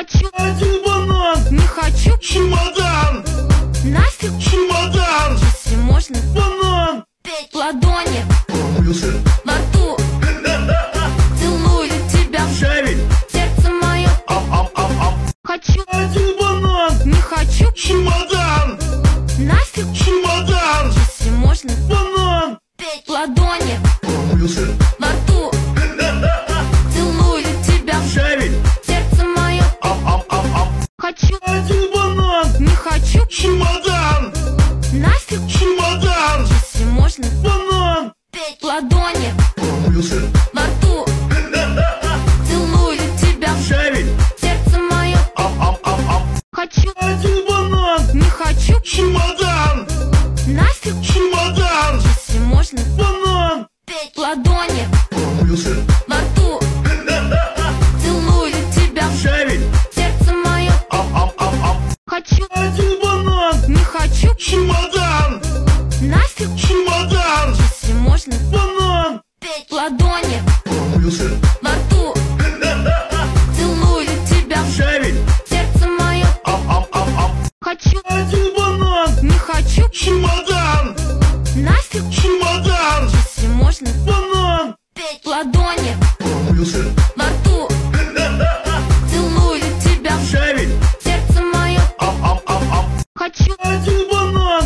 Хочу один банан, не хочу, чемодан, нафиг, чемодан, если можно банан, петь в ладони, помылся, во рту. Целую тебя, шарик, сердце мое. Хочу один банан, не хочу, чемодан, нафиг, чемодан, если можно банан, петь в ладони, помылся, во рту. Целую тебя, шарик, сердце мое. Хочу один банан, не хочу, чемодан, нафиг, чемодан, если можно банан, петь в ладони, помылся, во рту. Целую тебя, шарик, сердце мое. Хочу один банан, не хочу, чемодан, нафиг, чемодан, если можно банан, петь в ладони, помылся, во рту. Целую тебя, шарик, сердце мое. Хочу один банан, не хочу, чемодан, нафиг, чемодан, если можно банан, петь в ладони, во рту. помылся, Целую тебя, один банан, не хочу, чемодан, нафиг, чемодан, если можно банан, петь в ладони, помылся, во рту. Целую тебя, шарик, сердце мое. Хочу один банан, не хочу, чемодан, нафиг, чемодан, если можно банан, петь в ладони, помылся, во рту. Целую тебя, шарик, сердце мое. Хочу один банан.